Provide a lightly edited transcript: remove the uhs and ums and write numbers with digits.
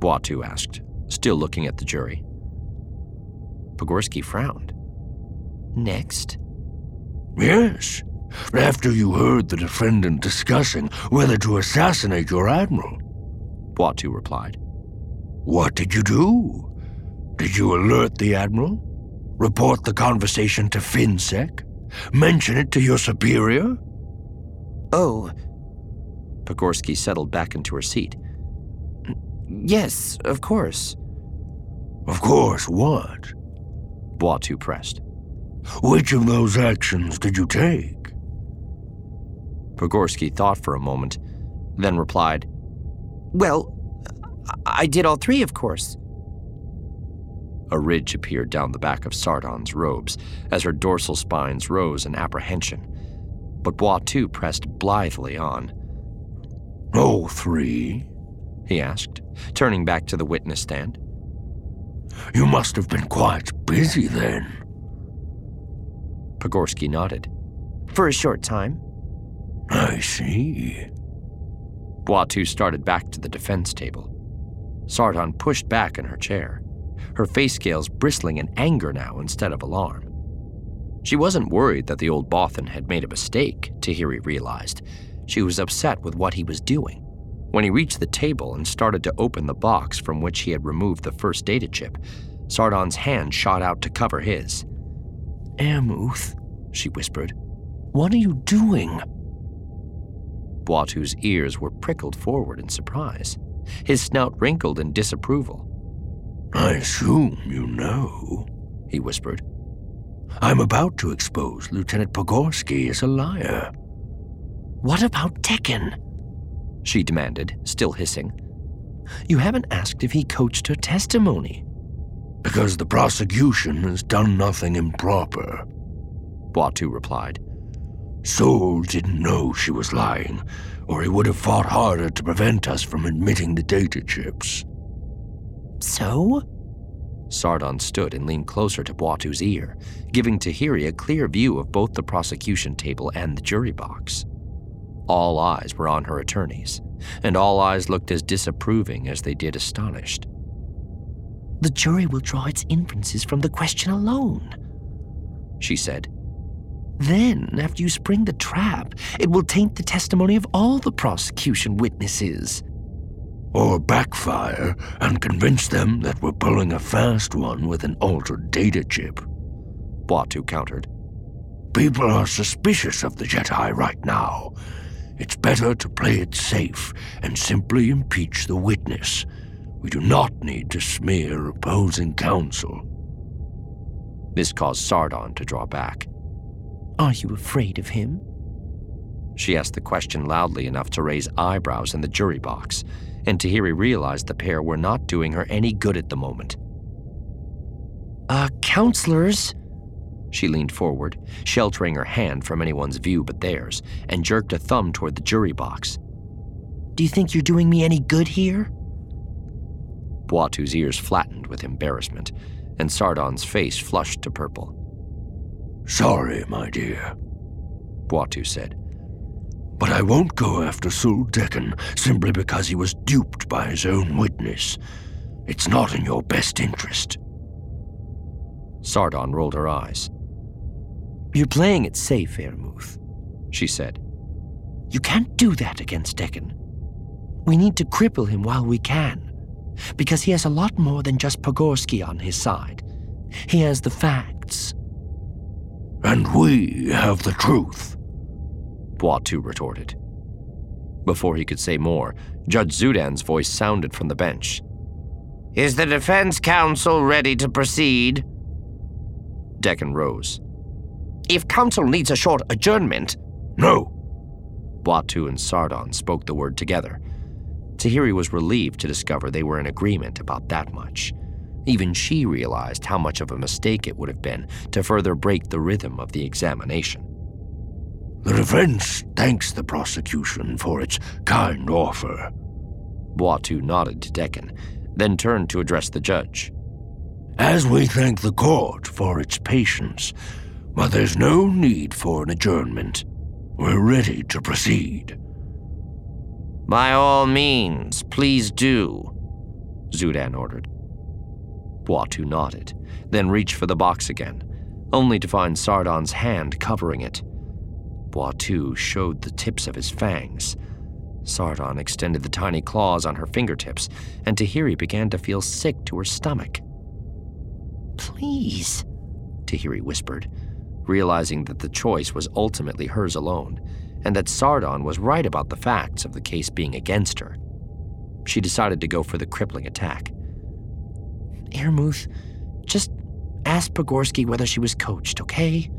Boitou asked, still looking at the jury. Pogorsky frowned. Next? Yes, after you heard the defendant discussing whether to assassinate your admiral. Boitou replied. What did you do? Did you alert the admiral? Report the conversation to FinSec? Mention it to your superior? Oh. Pogorsky settled back into her seat. Yes, of course. Of course what? Boitou pressed. Which of those actions did you take? Pogorsky thought for a moment, then replied, Well, I did all three, of course. A ridge appeared down the back of Sardon's robes as her dorsal spines rose in apprehension, but Boitou pressed blithely on. All three? He asked, turning back to the witness stand. You must have been quite busy then. Pogorsky nodded. For a short time. I see. Boitou started back to the defense table. Sardon pushed back in her chair, her face scales bristling in anger now instead of alarm. She wasn't worried that the old Bothan had made a mistake, Tahiri realized. She was upset with what he was doing. When he reached the table and started to open the box from which he had removed the first data chip, Sardon's hand shot out to cover his. Airmuth, she whispered. What are you doing? Boitou's ears were prickled forward in surprise. His snout wrinkled in disapproval. I assume you know, he whispered. I'm about to expose Lieutenant Pogorsky as a liar. What about Tekken? She demanded, still hissing. You haven't asked if he coached her testimony. Because the prosecution has done nothing improper, Boitou replied. Sol didn't know she was lying, or he would have fought harder to prevent us from admitting the data chips. So? Sardon stood and leaned closer to Boitou's ear, giving Tahiri a clear view of both the prosecution table and the jury box. All eyes were on her attorneys, and all eyes looked as disapproving as they did astonished. The jury will draw its inferences from the question alone, she said. Then, after you spring the trap, it will taint the testimony of all the prosecution witnesses. Or backfire and convince them that we're pulling a fast one with an altered data chip, Boitou countered. People are suspicious of the Jedi right now. It's better to play it safe and simply impeach the witness. We do not need to smear opposing counsel. This caused Sardon to draw back. Are you afraid of him? She asked the question loudly enough to raise eyebrows in the jury box, and Tahiri realized the pair were not doing her any good at the moment. Counselors? She leaned forward, sheltering her hand from anyone's view but theirs, and jerked a thumb toward the jury box. Do you think you're doing me any good here? Boitou's ears flattened with embarrassment, and Sardon's face flushed to purple. Sorry, my dear, Boitou said. But I won't go after Sol Tekken simply because he was duped by his own witness. It's not in your best interest. Sardon rolled her eyes. You're playing it safe, Airmuth, she said. You can't do that against Tekken. We need to cripple him while we can, because he has a lot more than just Pogorsky on his side. He has the facts. And we have the truth, Boitou retorted. Before he could say more, Judge Zudan's voice sounded from the bench. Is the defense counsel ready to proceed? Tekken rose. If counsel needs a short adjournment... No. Boitou and Sardon spoke the word together. Tahiri was relieved to discover they were in agreement about that much. Even she realized how much of a mistake it would have been to further break the rhythm of the examination. The defense thanks the prosecution for its kind offer. Boitou nodded to Tekken, then turned to address the judge. As we thank the court for its patience, but there's no need for an adjournment. We're ready to proceed. By all means, please do, Zudan ordered. Buatu nodded, then reached for the box again, only to find Sardon's hand covering it. Buatu showed the tips of his fangs. Sardon extended the tiny claws on her fingertips, and Tahiri began to feel sick to her stomach. Please, Tahiri whispered, realizing that the choice was ultimately hers alone, and that Sardon was right about the facts of the case being against her. She decided to go for the crippling attack. Irmuth, just ask Pogorsky whether she was coached, okay?